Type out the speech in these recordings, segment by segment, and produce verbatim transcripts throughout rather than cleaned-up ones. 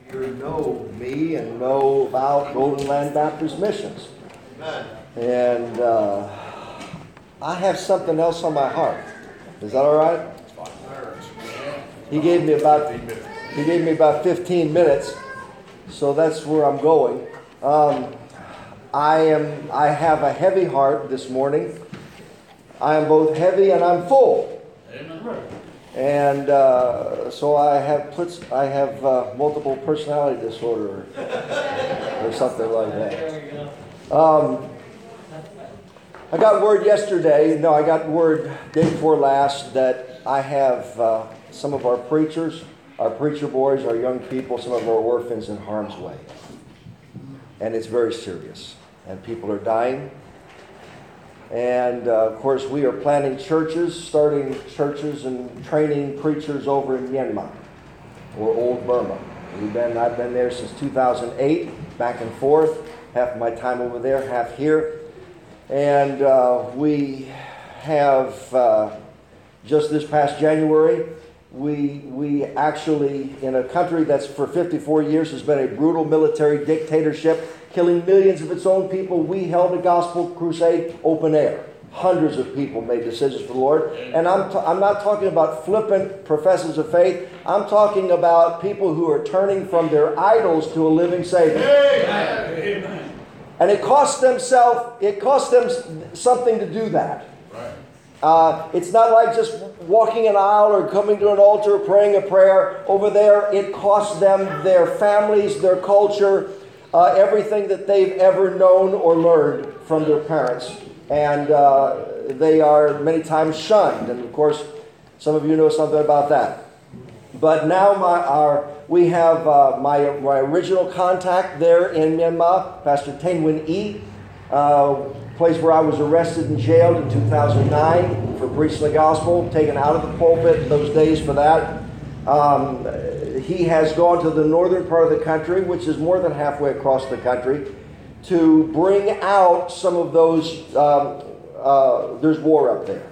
you know me and know about Golden Land Baptist Missions. Amen. And uh, I have something else on my heart. Is that all right? He gave me about he gave me about fifteen minutes, so that's where I'm going. Um, I am I have a heavy heart this morning. I am both heavy and I'm full. Amen. And uh, so I have put, I have uh, multiple personality disorder or something like that. Um, I got word yesterday, no, I got word day before last that I have uh, some of our preachers, our preacher boys, our young people, some of our orphans in harm's way. And it's very serious. And people are dying. And uh, of course, we are planting churches, starting churches and training preachers over in Myanmar, or Old Burma. We've been, I've been there since two thousand eight, back and forth, half my time over there, half here. And uh, we have, uh, just this past January, we, we actually, in a country that's for fifty-four years has been a brutal military dictatorship, killing millions of its own people, we held a gospel crusade open air. Hundreds of people made decisions for the Lord. And I'm, t- I'm not talking about flippant professors of faith. I'm talking about people who are turning from their idols to a living Savior. Amen. And it cost them self, it cost them something to do that. Right. Uh, it's not like just walking an aisle or coming to an altar, praying a prayer. Over there, it cost them their families, their culture, Uh, everything that they've ever known or learned from their parents. And uh, they are many times shunned. And of course, some of you know something about that. But now my, our, we have uh, my, my original contact there in Myanmar, Pastor Thanh Nguyen E, uh, place where I was arrested and jailed in two thousand nine for preaching the gospel, taken out of the pulpit in those days for that. Um, he has gone to the northern part of the country, which is more than halfway across the country, to bring out some of those, um, uh, there's war up there.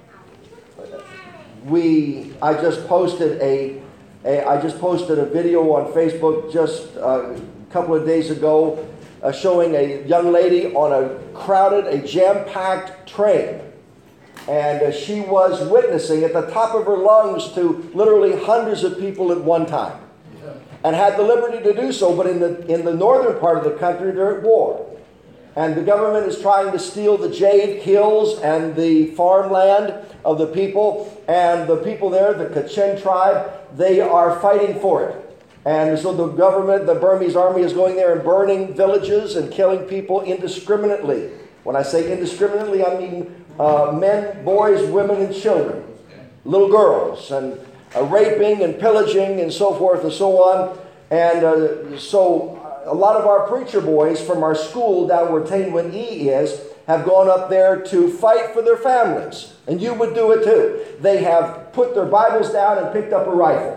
We, I just posted a, a, I just posted a video on Facebook just uh, a couple of days ago uh, showing a young lady on a crowded, a jam-packed train. And uh, she was witnessing at the top of her lungs to literally hundreds of people at one time. Yeah. And had the liberty to do so, but in the in the northern part of the country, they're at war. And the government is trying to steal the jade hills and the farmland of the people. And the people there, the Kachin tribe, they are fighting for it. And so the government, the Burmese army is going there and burning villages and killing people indiscriminately. When I say indiscriminately, I mean Uh, men, boys, women, and children, little girls, and uh, raping and pillaging and so forth and so on. And uh, so a lot of our preacher boys from our school down where Thanh Nguyen E is have gone up there to fight for their families. And you would do it too. They have put their Bibles down and picked up a rifle.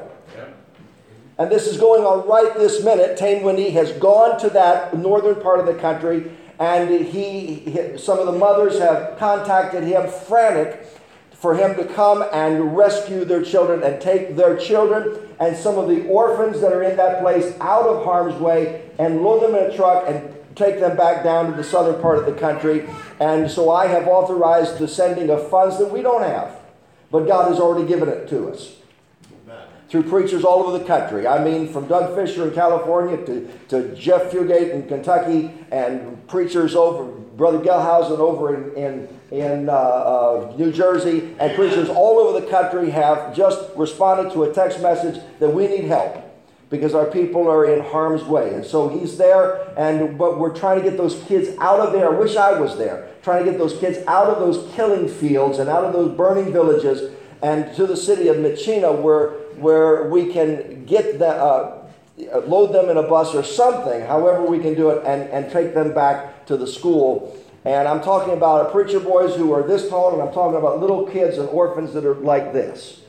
And this is going on right this minute. Thanh Nguyen E has gone to that northern part of the country. And he, he, some of the mothers have contacted him, frantic for him to come and rescue their children and take their children and some of the orphans that are in that place out of harm's way and load them in a truck and take them back down to the southern part of the country. And so I have authorized the sending of funds that we don't have, but God has already given it to us. Through preachers all over the country. I mean, from Doug Fisher in California to, to Jeff Fugate in Kentucky, and preachers over, Brother Gelhausen over in, in, in uh, uh, New Jersey, and preachers all over the country have just responded to a text message that we need help because our people are in harm's way. And so he's there, and but we're trying to get those kids out of there. I wish I was there. Trying to get those kids out of those killing fields and out of those burning villages and to the city of Myitkyina, where where we can get the, uh, load them in a bus or something, however we can do it, and, and take them back to the school. And I'm talking about preacher boys who are this tall, and I'm talking about little kids and orphans that are like this.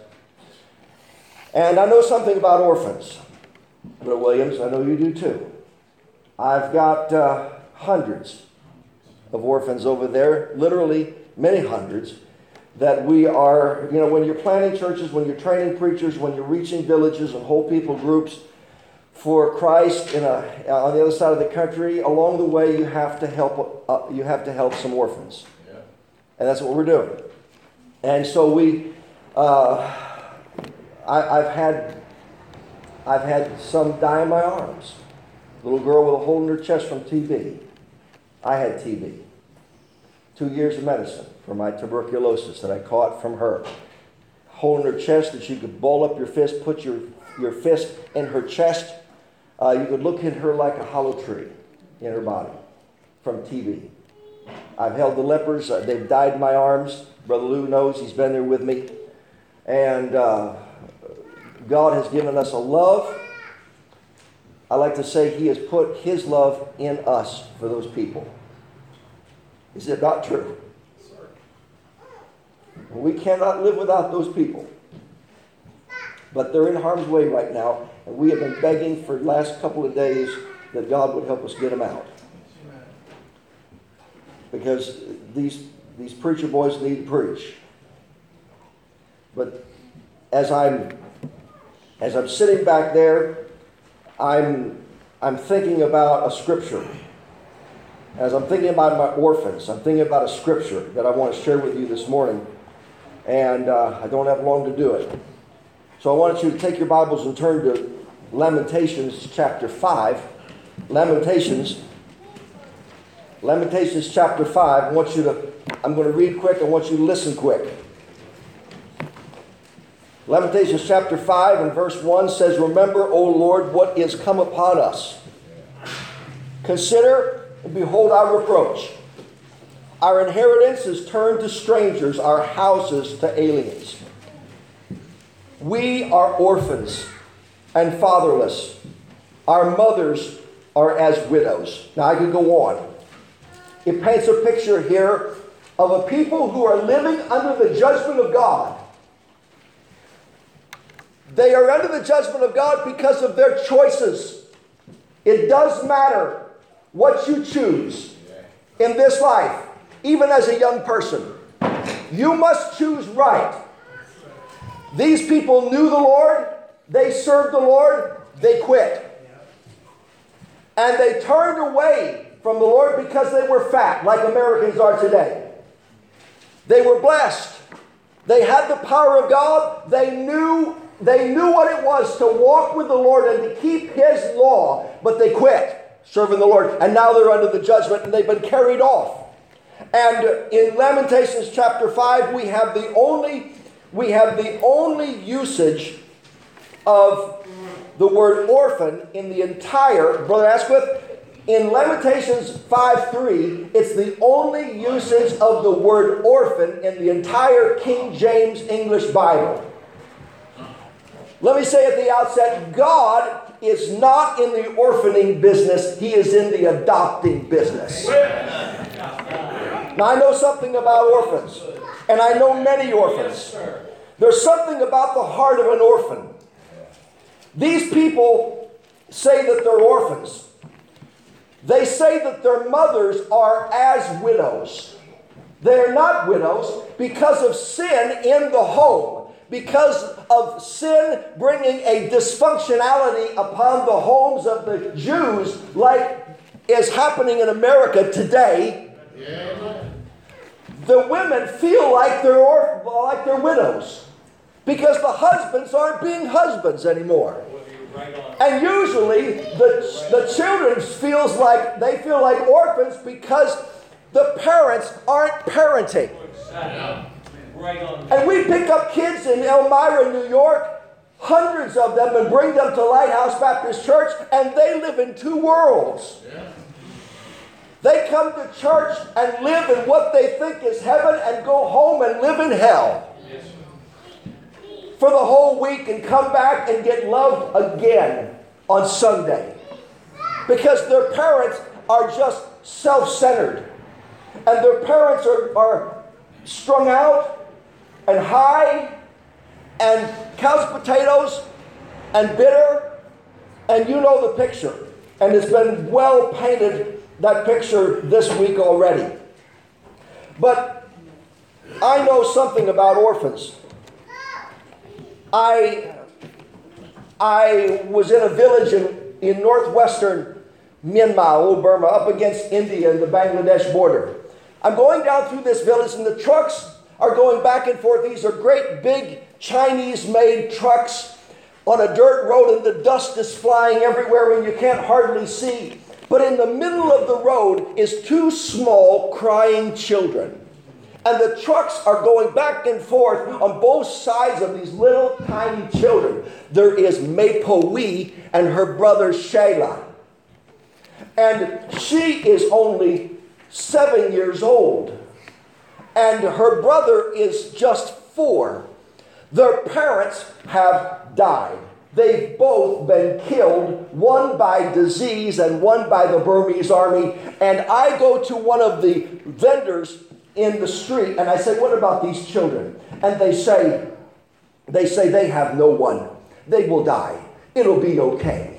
And I know something about orphans. Brother Williams, I know you do too. I've got uh, hundreds of orphans over there, literally many hundreds, that we are, you know, when you're planting churches, when you're training preachers, when you're reaching villages and whole people groups, for Christ in a, on the other side of the country, along the way you have to help uh, you have to help some orphans, yeah. And that's what we're doing. And so we, uh, I, I've had I've had some die in my arms. A little girl with a hole in her chest from T B. I had T B. Two years of medicine for my tuberculosis that I caught from her. Hole in her chest that you could ball up your fist, put your, your fist in her chest. Uh, you could look at her like a hollow tree in her body from T B. I've held the lepers. Uh, they've died in my arms. Brother Lou knows. He's been there with me. And uh, God has given us a love. I like to say He has put His love in us for those people. Is it not true? We cannot live without those people. But they're in harm's way right now. And we have been begging for the last couple of days that God would help us get them out. Because these, these preacher boys need to preach. But as I'm, as I'm sitting back there, I'm, I'm thinking about a scripture. As I'm thinking about my orphans, I'm thinking about a scripture that I want to share with you this morning. And uh, I don't have long to do it. So I want you to take your Bibles and turn to Lamentations chapter five. Lamentations. Lamentations chapter five. I want you to, I'm going to read quick. I want you to listen quick. Lamentations chapter five and verse one says, "Remember, O Lord, what is come upon us. Consider and behold our reproach. Our inheritance is turned to strangers, our houses to aliens. We are orphans and fatherless. Our mothers are as widows." Now I could go on. It paints a picture here of a people who are living under the judgment of God. They are under the judgment of God because of their choices. It does matter what you choose in this life, even as a young person. You must choose right. These people knew the Lord. They served the Lord. They quit. And they turned away from the Lord because they were fat, like Americans are today. They were blessed. They had the power of God. They knew, they knew what it was to walk with the Lord and to keep His law. But they quit serving the Lord. And now they're under the judgment and they've been carried off. And in Lamentations chapter five, we have the only, we have the only usage of the word orphan in the entire, Brother Asquith, in Lamentations five three, it's the only usage of the word orphan in the entire King James English Bible. Let me say at the outset, God is not in the orphaning business. He is in the adopting business. Now, I know something about orphans, and I know many orphans. There's something about the heart of an orphan. These people say that they're orphans. They say that their mothers are as widows. They're not widows because of sin in the home, because of sin bringing a dysfunctionality upon the homes of the Jews, like is happening in America today. Yeah. The women feel like they're or, like they're widows because the husbands aren't being husbands anymore. And usually the, the children feels like they feel like orphans because the parents aren't parenting. And we pick up kids in Elmira, New York, hundreds of them, and bring them to Lighthouse Baptist Church, and they live in two worlds. They come to church and live in what they think is heaven and go home and live in hell for the whole week and come back and get loved again on Sunday. Because their parents are just self-centered. And their parents are, are strung out and high and couch potatoes and bitter. And you know the picture. And it's been well painted, that picture, this week already. But I know something about orphans. I, I was in a village in, in northwestern Myanmar, old Burma, up against India and the Bangladesh border. I'm going down through this village, and the trucks are going back and forth. These are great big Chinese-made trucks on a dirt road, and the dust is flying everywhere and you can't hardly see. But in the middle of the road is two small crying children. And the trucks are going back and forth on both sides of these little tiny children. There is Mei-Po-Wee and her brother Shayla. And she is only seven years old. And her brother is just four. Their parents have died. They've both been killed, one by disease and one by the Burmese army. And I go to one of the vendors in the street and I say, what about these children? And they say, they say they have no one. They will die. It'll be okay.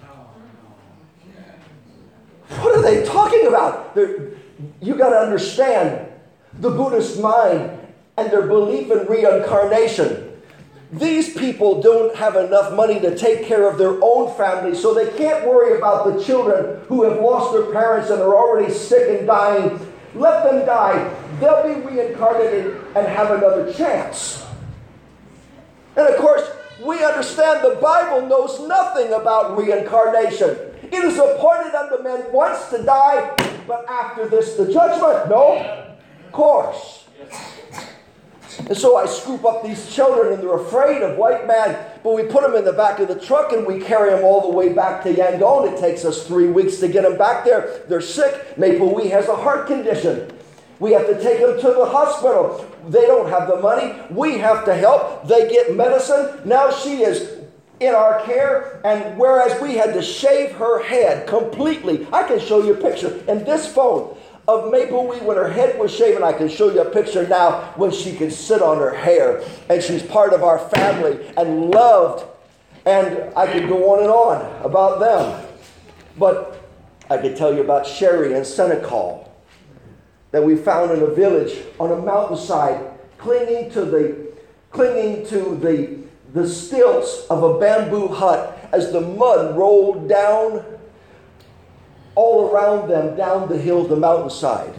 What are they talking about? They're, you got to understand the Buddhist mind and their belief in reincarnation. These people don't have enough money to take care of their own family, so they can't worry about the children who have lost their parents and are already sick and dying. Let them die. They'll be reincarnated and have another chance. And of course, we understand the Bible knows nothing about reincarnation. It is appointed unto men once to die, but after this the judgment. No? Of course. And so I scoop up these children, and they're afraid of white man. But we put them in the back of the truck, and we carry them all the way back to Yangon. It takes us three weeks to get them back there. They're sick. Mei-Po-Wee has a heart condition. We have to take them to the hospital. They don't have the money. We have to help. They get medicine. Now she is in our care, and whereas we had to shave her head completely. I can show you a picture in this phone of Mei-Po-Wee when her head was shaven. I can show you a picture now when she can sit on her hair, and she's part of our family and loved. And I could go on and on about them. But I could tell you about Sherry and Senecal that we found in a village on a mountainside, clinging to the clinging to the the stilts of a bamboo hut as the mud rolled down all around them, down the hill, the mountainside.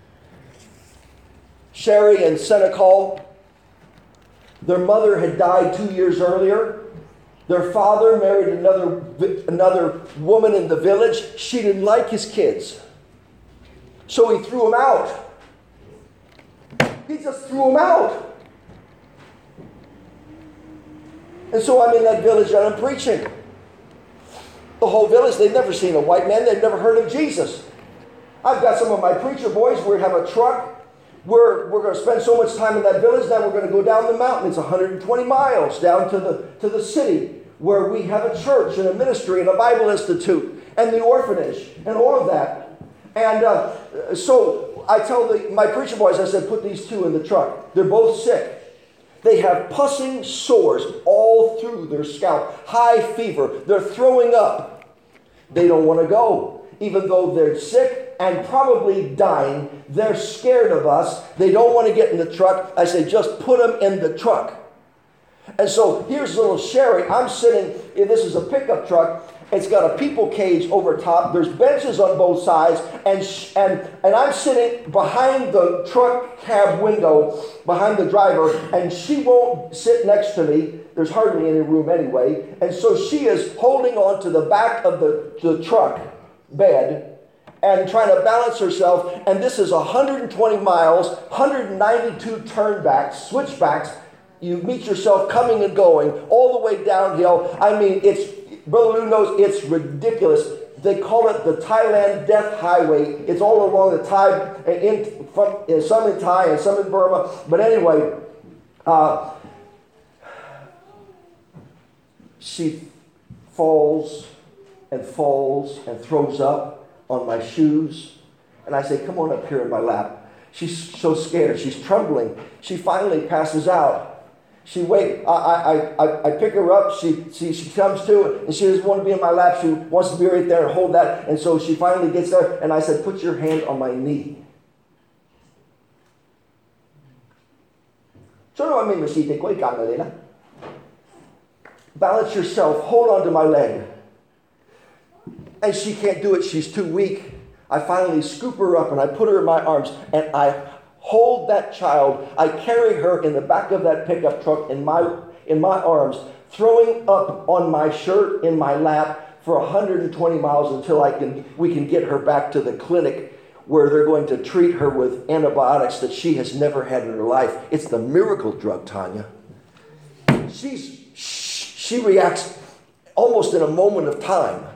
Sherry and Senecal, their mother had died two years earlier. Their father married another, another woman in the village. She didn't like his kids, so he threw them out. He just threw them out. And so I'm in that village and I'm preaching. The whole village, they've never seen a white man. They've never heard of Jesus. I've got some of my preacher boys. We have a truck. We're, we're going to spend so much time in that village. Now we're going to go down the mountain. It's one hundred twenty miles down to the, to the city where we have a church and a ministry and a Bible Institute and the orphanage and all of that. And uh, so I tell the, my preacher boys, I said, put these two in the truck. They're both sick. They have pussing sores all through their scalp, high fever. They're throwing up. They don't want to go. Even though they're sick and probably dying, they're scared of us. They don't want to get in the truck. I say, just put them in the truck. And so here's little Sherry. I'm sitting, this is a pickup truck. It's got a people cage over top. There's benches on both sides. And, sh- and, and I'm sitting behind the truck cab window, behind the driver, and she won't sit next to me. There's hardly any room anyway. And so she is holding on to the back of the, the truck bed and trying to balance herself. And this is one hundred twenty miles, one hundred ninety-two turnbacks, switchbacks. You meet yourself coming and going all the way downhill. I mean, it's, Brother Lou knows it's ridiculous. They call it the Thailand Death Highway. It's all along the Thai, in, from, in, some in Thai and some in Burma. But anyway, uh, she falls and falls and throws up on my shoes. And I say, come on up here in my lap. She's so scared. She's trembling. She finally passes out. She wait. I, I I I pick her up. She she she comes to, and she doesn't want to be in my lap. She wants to be right there and hold that. And so she finally gets there. And I said, "Put your hand on my knee." Balance yourself. Hold on to my leg. and she can't do it. She's too weak. I finally scoop her up and I put her in my arms and I hold that child. I carry her in the back of that pickup truck in my in my arms, throwing up on my shirt in my lap for one hundred twenty miles until I can we can get her back to the clinic where they're going to treat her with antibiotics that she has never had in her life. It's the miracle drug, Tanya. She's she reacts almost in a moment of time.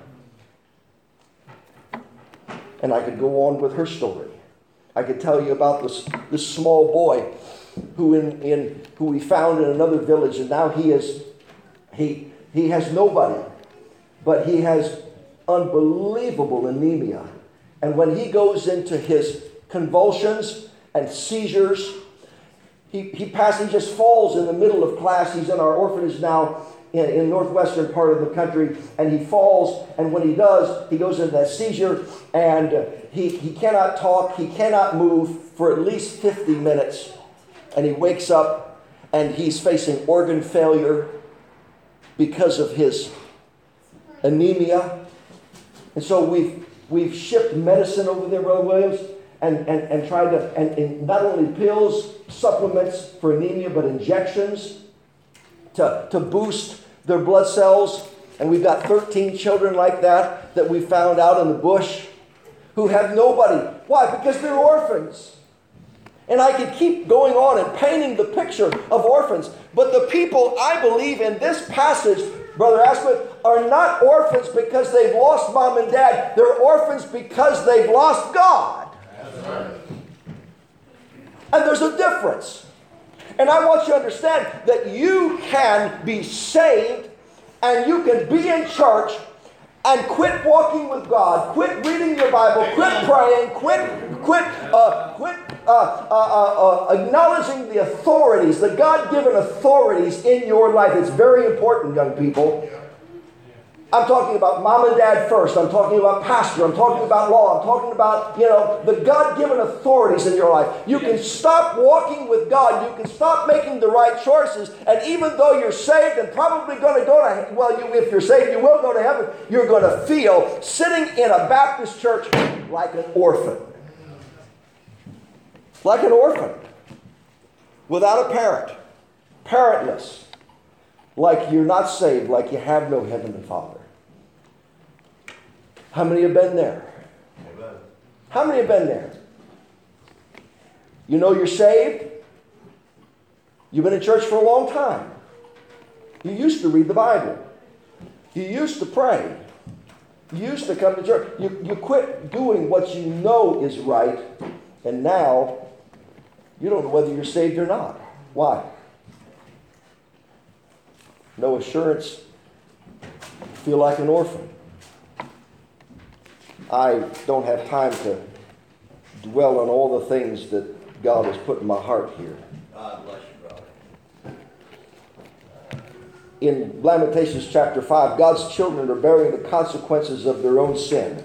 And I could go on with her story. I could tell you about this, this small boy who in, in who we found in another village, and now he is he he has nobody, but he has unbelievable anemia. And when he goes into his convulsions and seizures, he he passes, he just falls in the middle of class. He's in our orphanage now in, in northwestern part of the country, and he falls, and when he does, he goes into that seizure, and uh, he, he cannot talk, he cannot move for at least fifty minutes, and he wakes up, and he's facing organ failure because of his anemia. And so we've we've shipped medicine over there, Brother Williams, and, and, and tried to, and, and not only pills, supplements for anemia, but injections to, to boost their blood cells. And we've got thirteen children like that that we found out in the bush who have nobody. Why? Because they're orphans. And I could keep going on and painting the picture of orphans. But the people, I believe, in this passage, Brother Asquith, are not orphans because they've lost mom and dad. They're orphans because they've lost God. That's right. And there's a difference. And I want you to understand that you can be saved and you can be in church and quit walking with God, quit reading your Bible, quit praying, quit, quit, uh, quit uh, uh, uh, uh, acknowledging the authorities, the God-given authorities in your life. It's very important, young people. I'm talking about mom and dad first. I'm talking about pastor. I'm talking about law. I'm talking about, you know, the God-given authorities in your life. You can stop walking with God. You can stop making the right choices. And even though you're saved and probably going to go to, well, you, if you're saved, you will go to heaven. You're going to feel sitting in a Baptist church like an orphan. Like an orphan. Without a parent. Parentless. Like you're not saved, like you have no Heavenly Father. How many have been there? Amen. How many have been there? You know you're saved. You've been in church for a long time. You used to read the Bible. You used to pray. You used to come to church. You, you quit doing what you know is right, and now you don't know whether you're saved or not. Why? No assurance. Feel like an orphan. I don't have time to dwell on all the things that God has put in my heart here. God bless you, brother. In Lamentations chapter five, God's children are bearing the consequences of their own sin.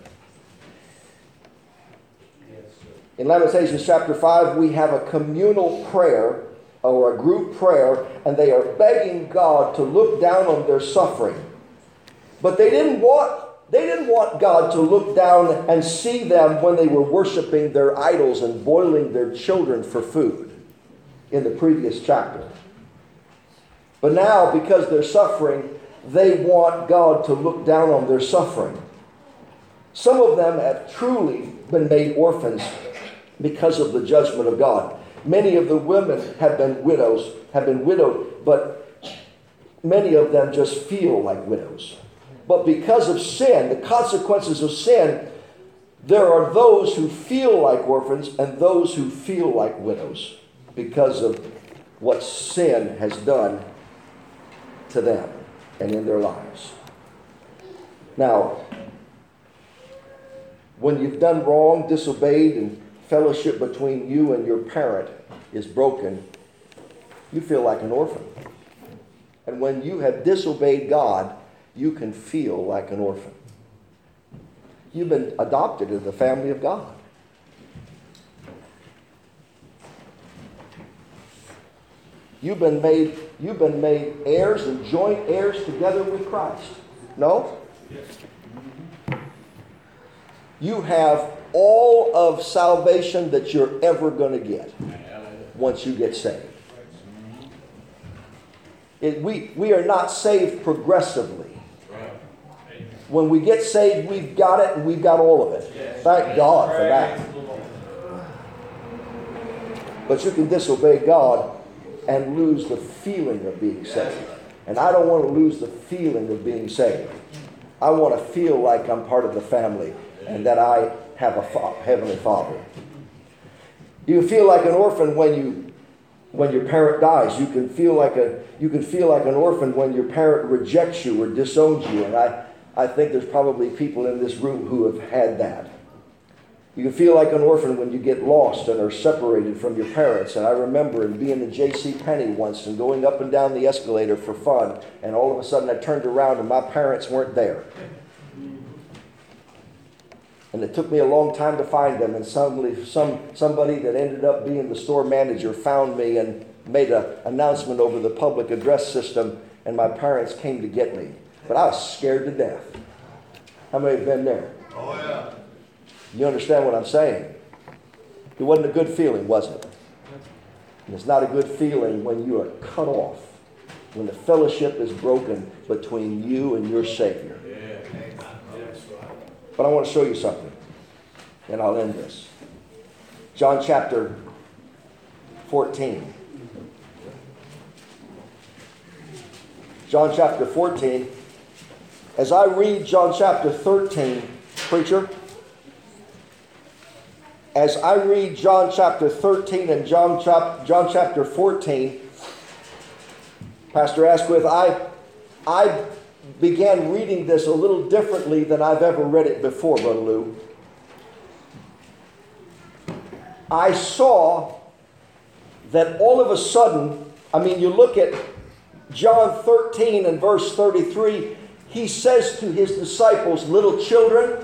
In Lamentations chapter five, we have a communal prayer or a group prayer, and they are begging God to look down on their suffering. But they didn't want they didn't want God to look down and see them when they were worshiping their idols and boiling their children for food in the previous chapter. But now, because they're suffering, they want God to look down on their suffering. Some of them have truly been made orphans because of the judgment of God. Many of the women have been widows, have been widowed, but many of them just feel like widows. But because of sin, the consequences of sin, there are those who feel like orphans and those who feel like widows because of what sin has done to them and in their lives. Now, when you've done wrong, disobeyed, and fellowship between you and your parent is broken, you feel like an orphan. And when you have disobeyed God, you can feel like an orphan. You've been adopted into the family of God. You've been made, you've been made heirs and joint heirs together with Christ. No? you have all of salvation that you're ever going to get once you get saved. It, we, we are not saved progressively. When we get saved, we've got it and we've got all of it. Thank God for that. But you can disobey God and lose the feeling of being saved. And I don't want to lose the feeling of being saved. I want to feel like I'm part of the family and that I have a fa- heavenly Father. You can feel like an orphan when you when your parent dies. You can feel like a you can feel like an orphan when your parent rejects you or disowns you. And I, I think there's probably people in this room who have had that. You can feel like an orphan when you get lost and are separated from your parents. And I remember being in J C Penney once and going up and down the escalator for fun. And all of a sudden I turned around and my parents weren't there. And it took me a long time to find them. And suddenly some, somebody that ended up being the store manager found me and made an announcement over the public address system. And my parents came to get me. But I was scared to death. How many have been there? Oh, yeah. You understand what I'm saying? It wasn't a good feeling, was it? And it's not a good feeling when you are cut off, when the fellowship is broken between you and your Savior. But I want to show you something, and I'll end this. John chapter fourteen. John chapter fourteen. As I read John chapter thirteen, preacher, as I read John chapter thirteen and John, chap- John chapter fourteen, Pastor Asquith, I, I began reading this a little differently than I've ever read it before, Brother Lou. I saw that all of a sudden, I mean, you look at John thirteen and verse thirty-three, he says to his disciples, little children,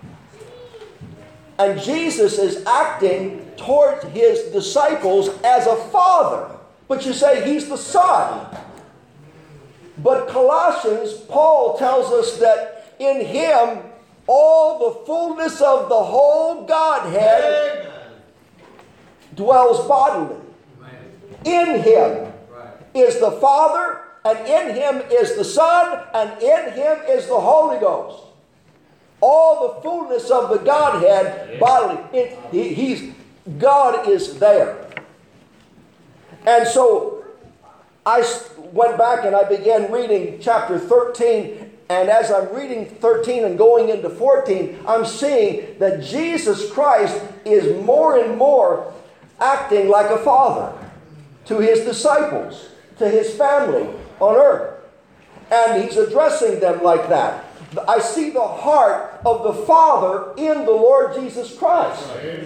and Jesus is acting toward his disciples as a father. But you say he's the son. But Colossians, Paul tells us that in him all the fullness of the whole Godhead Amen. Dwells bodily. Amen. In him right. is the Father, and in him is the Son, and in him is the Holy Ghost. All the fullness of the Godhead bodily. It, he, he's, God is there. And so I went back and I began reading chapter thirteen. And as I'm reading thirteen and going into fourteen, I'm seeing that Jesus Christ is more and more acting like a father to his disciples, to his family on earth. And he's addressing them like that. I see the heart of the Father in the Lord Jesus Christ.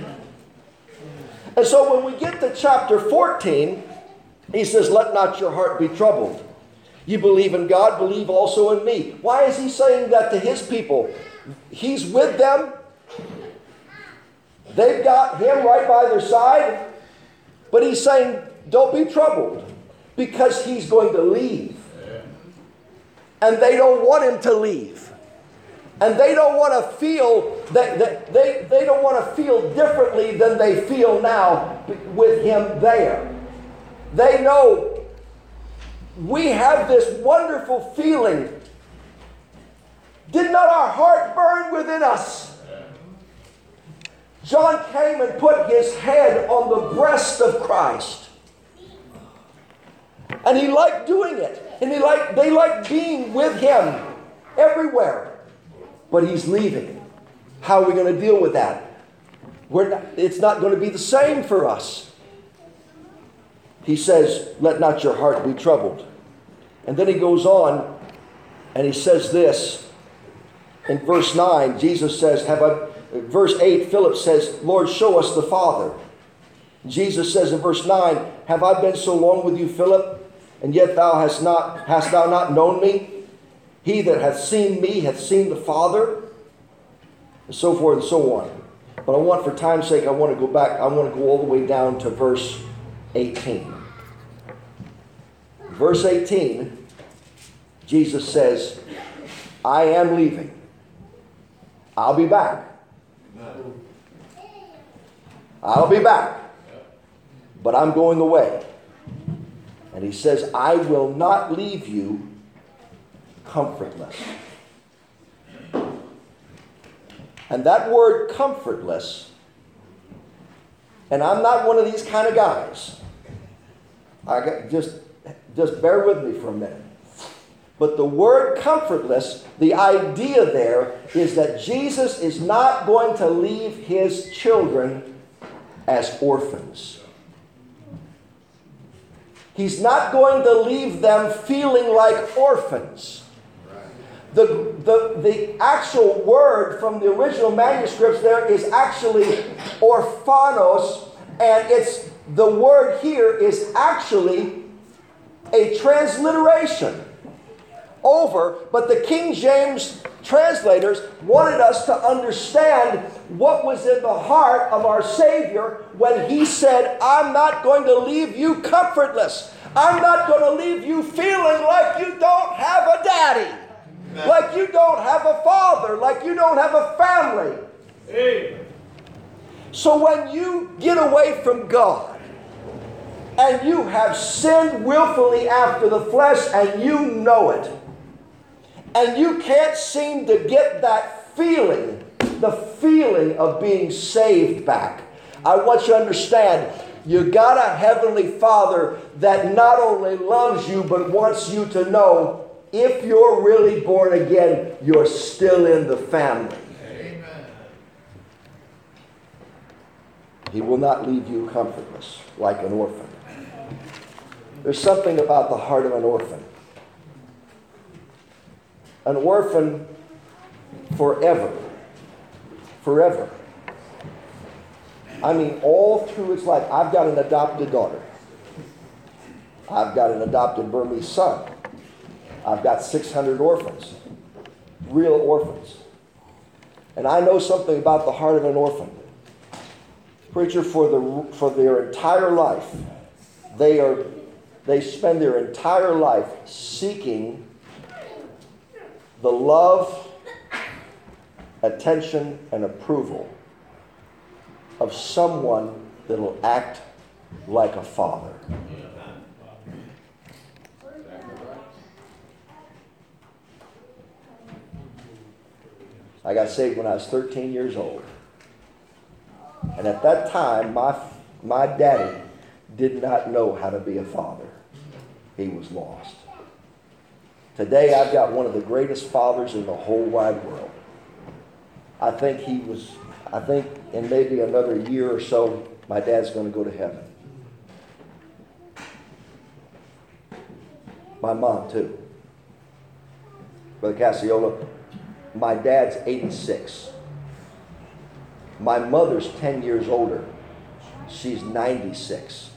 And so when we get to chapter fourteen, he says, let not your heart be troubled. You believe in God, believe also in me. Why is he saying that to his people? He's with them. They've got him right by their side. But he's saying, don't be troubled, because he's going to leave. And they don't want him to leave. And they don't want to feel that, that they, they don't want to feel differently than they feel now with him there. They know we have this wonderful feeling. Did not our heart burn within us? John came and put his head on the breast of Christ. And he liked doing it. And he liked, they liked being with him everywhere. But he's leaving. How are we going to deal with that? We're not, it's not going to be the same for us. He says, let not your heart be troubled. And then he goes on and he says this. In verse nine, Jesus says, have I, verse eight, Philip says, Lord, show us the Father. Jesus says in verse nine, have I been so long with you, Philip, and yet thou hast not, hast thou not known me? He that hath seen me hath seen the Father, and so forth and so on. But I want, for time's sake, I want to go back, I want to go all the way down to verse eighteen. Verse eighteen, Jesus says, I am leaving. I'll be back. I'll be back, but I'm going away. And he says, I will not leave you comfortless. And that word comfortless, and I'm not one of these kind of guys. I got, just, just bear with me for a minute. But the word comfortless, the idea there is that Jesus is not going to leave his children as orphans. He's not going to leave them feeling like orphans. The, the, the actual word from the original manuscripts there is actually orphanos, and it's the word here is actually a transliteration over, but the King James translators wanted us to understand what was in the heart of our Savior when he said, I'm not going to leave you comfortless. I'm not going to leave you feeling like you don't have a daddy. Like you don't have a father, like you don't have a family. Hey. So when you get away from God and you have sinned willfully after the flesh and you know it, and you can't seem to get that feeling, the feeling of being saved back, I want you to understand, you got a heavenly Father that not only loves you but wants you to know, if you're really born again, you're still in the family. Amen. He will not leave you comfortless like an orphan. There's something about the heart of an orphan. An orphan forever. Forever. I mean, all through its life. I've got an adopted daughter. I've got an adopted Burmese son. I've got six hundred orphans, real orphans. And I know something about the heart of an orphan. Preacher, for the for their entire life, they are they spend their entire life seeking the love, attention, and approval of someone that will act like a father. I got saved when I was thirteen years old. And at that time, my, my daddy did not know how to be a father. He was lost. Today, I've got one of the greatest fathers in the whole wide world. I think he was, I think in maybe another year or so, my dad's going to go to heaven. My mom, too. Brother Casiola, my dad's eighty-six. My mother's ten years older. She's ninety-six.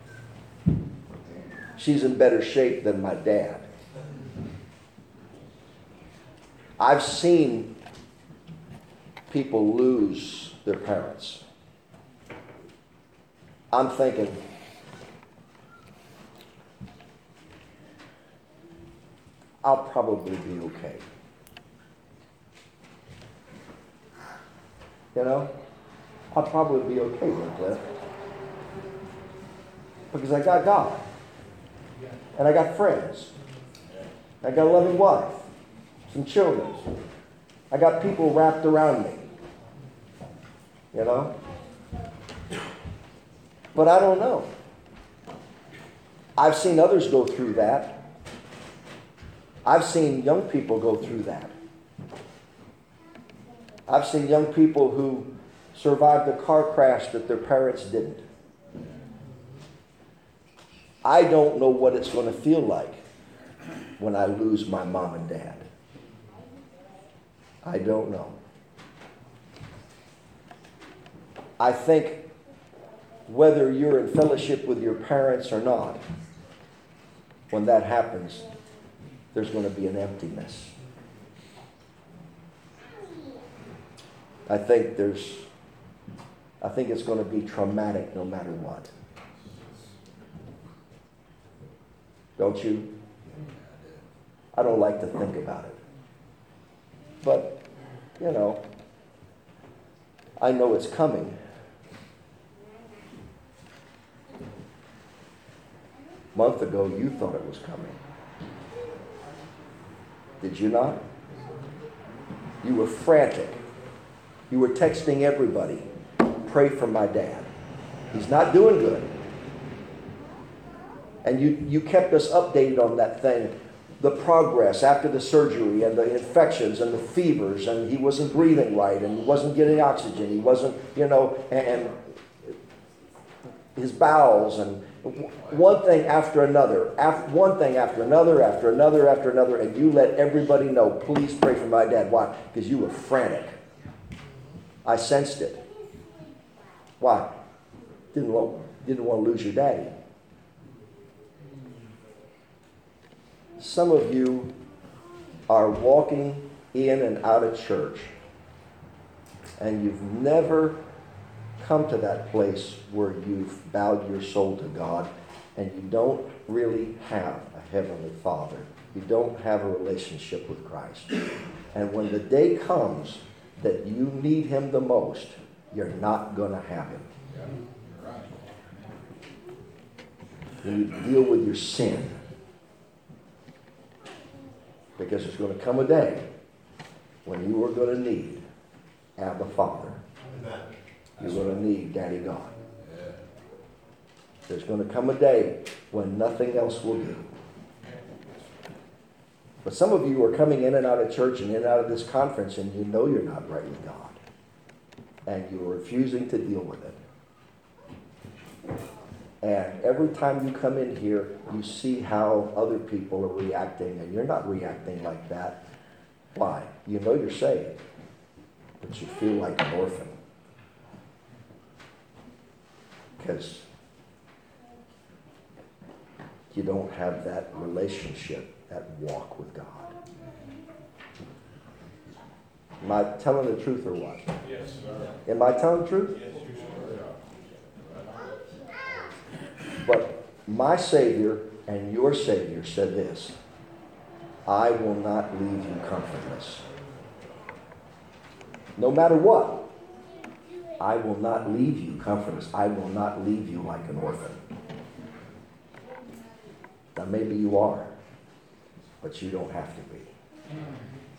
She's in better shape than my dad. I've seen people lose their parents. I'm thinking, I'll probably be okay. You know, I'll probably be okay, Cliff. Because I got God. And I got friends. I got a loving wife. Some children. I got people wrapped around me. You know? But I don't know. I've seen others go through that. I've seen young people go through that. I've seen young people who survived a car crash that their parents didn't. I don't know what it's going to feel like when I lose my mom and dad. I don't know. I think whether you're in fellowship with your parents or not, when that happens, there's going to be an emptiness. I think there's, I think it's going to be traumatic no matter what. Don't you? I don't like to think about it. But, you know, I know it's coming. A month ago, you thought it was coming. Did you not? You were frantic. You were texting everybody, pray for my dad. He's not doing good. And you, you kept us updated on that thing, the progress after the surgery and the infections and the fevers, and he wasn't breathing right and he wasn't getting oxygen. He wasn't, you know, and, and his bowels and one thing after another, after, one thing after another, after another, after another, and you let everybody know, please pray for my dad. Why? Because you were frantic. I sensed it. Why? Didn't want, didn't want to lose your daddy. Some of you are walking in and out of church, and you've never come to that place where you've bowed your soul to God, and you don't really have a heavenly Father. You don't have a relationship with Christ. And when the day comes that you need him the most, you're not going to have him. Yeah, you're right. You need to deal with your sin. Because there's going to come a day when you are going to need Abba Father. Amen. You're going to need Daddy God. Yeah. There's going to come a day when nothing else will do. But some of you are coming in and out of church and in and out of this conference, and you know you're not right with God. And you're refusing to deal with it. And every time you come in here, you see how other people are reacting, and you're not reacting like that. Why? You know you're saved, but you feel like an orphan. Because you don't have that relationship, that walk with God. Am I telling the truth or what? Yes, sir. Am I telling the truth? Yes, you sure But my Savior and your Savior said this: I will not leave you comfortless. No matter what, I will not leave you comfortless. I will not leave you like an orphan. Now maybe you are, but you don't have to be.